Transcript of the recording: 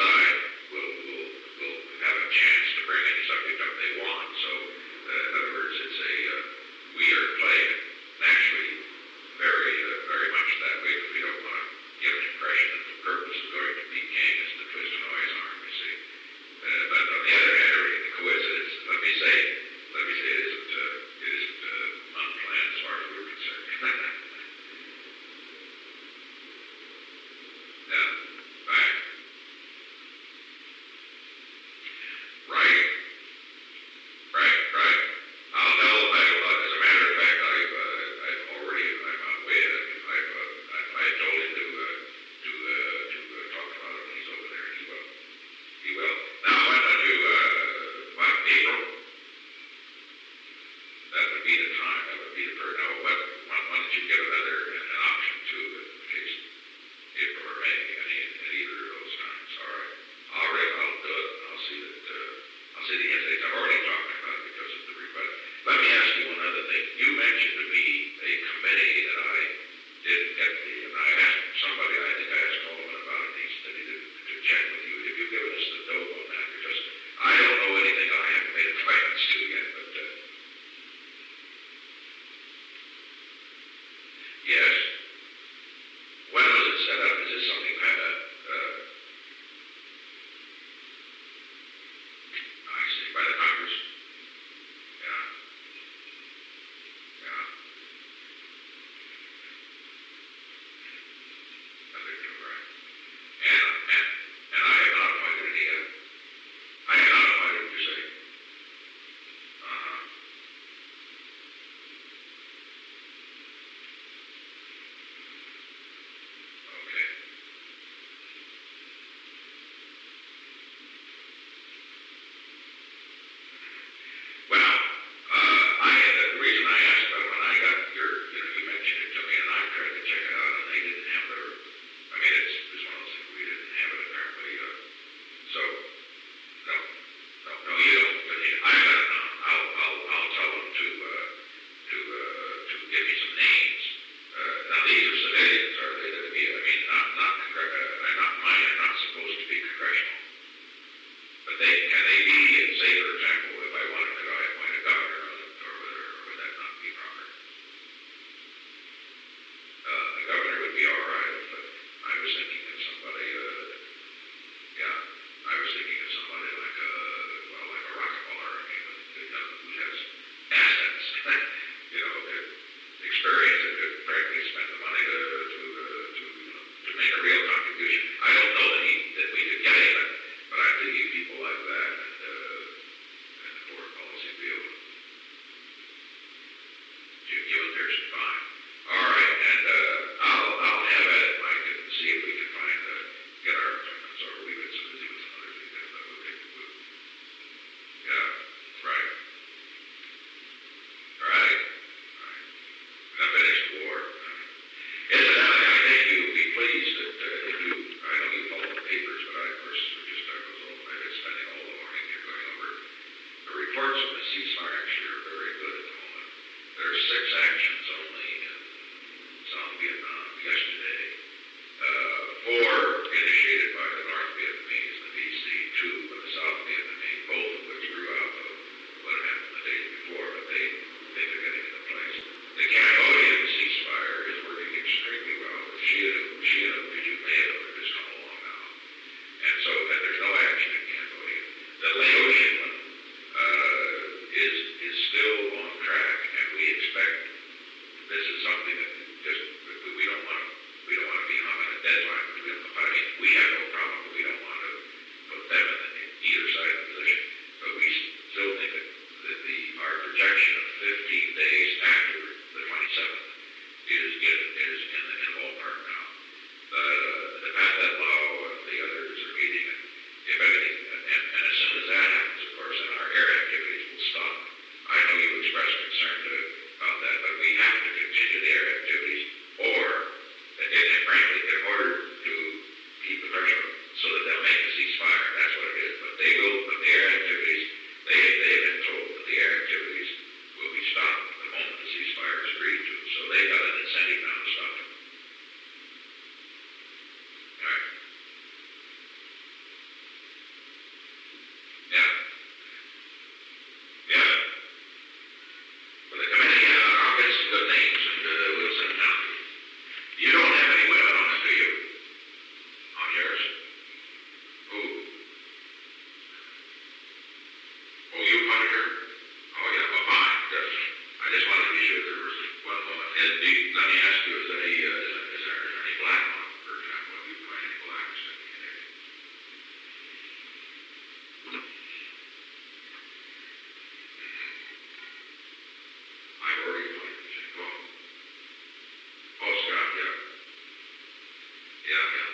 side will have a chance to bring any subject up they want. So, in other words, it's we are playing naturally very much that way, because we don't want to give an impression that the purpose of going to Peking is to twist an noise arm, you see. But on the other hand, the coincidence, let me say it isn't unplanned as far as we're concerned. Yeah, right. Right. I'll tell. As a matter of fact, I'm told him to talk about it when he's over there. He will. Now, when April? That would be the time. That would be the first. Now, when did you get an option to, in case April or May, at either of those times? All right. I'll do it. I'll see the essays. I've already talked about it because of the request. Let me ask you one other thing. You mentioned to me a committee that I didn't get and I asked somebody, I think I asked Coleman about it, he said he did to check with you. Have you given us the dope on that? Because I don't know anything I haven't made acquaintance to yet, but yes. When was it set up? Is this something kind of I see, by the Congress? Yeah. I think you're right. And I have not appointed any yet. I have not appointed, you say? Okay. Well, the reason I asked about when I got you mentioned it to me, and I tried to check it out, and they didn't have it. I mean, it's one of those things we didn't have it apparently. So, no, you don't. But I got it now. I'll tell them to give me some names. Now these are civilians, are they? That be, I mean, not supposed to be congressional. But can they be, say, for example, if I wanted to appoint a governor, or would that not be proper? The governor would be all right. I was thinking of somebody, like a Rockefeller, I mean, who has assets, experience, and could frankly spend the money to make a real contribution. I don't know that we could get him, but I think people like that and the foreign policy field. You and Pearson, fine. All right, and I'll have at it, Mike, and see if we can get our appointments, or we've been so busy with some other things that we'll take the move. Yeah, right. I finished the war. Incidentally, I think you'll be pleased that I know you follow the papers, but I was spending all the morning here going over the reports on the ceasefire. Actually are very good at the moment. There are 6 actions only in South Vietnam yesterday. 4 initiated by the North Vietnamese and the VC, 2 by the South Vietnamese, both of which grew out of what had happened the days before, but they've been getting into place. The Cambodian ceasefire is working extremely well. Shia Phuket has come along now. And so there's no action in Cambodia. The Laotian one is still on track, and we expect this is something that we don't want to be hung on a deadline. We have no problem, but we don't want to put them in either side of the position. But we still think that our projection of 15 days after the 27th is in the ballpark now. The Pathet Lao and the others are meeting, and if anything, and as soon as that happens, of course, then our air activities will stop. I know you expressed concern about that, but we have to continue the air activities, or, and frankly, in order to keep the pressure so that they'll make a ceasefire. That's what it is. But they will, but the air activities, they have been told that the air activities will be stopped the moment the ceasefire is agreed to. So they've got an incentive now to stop it. All right. Yeah.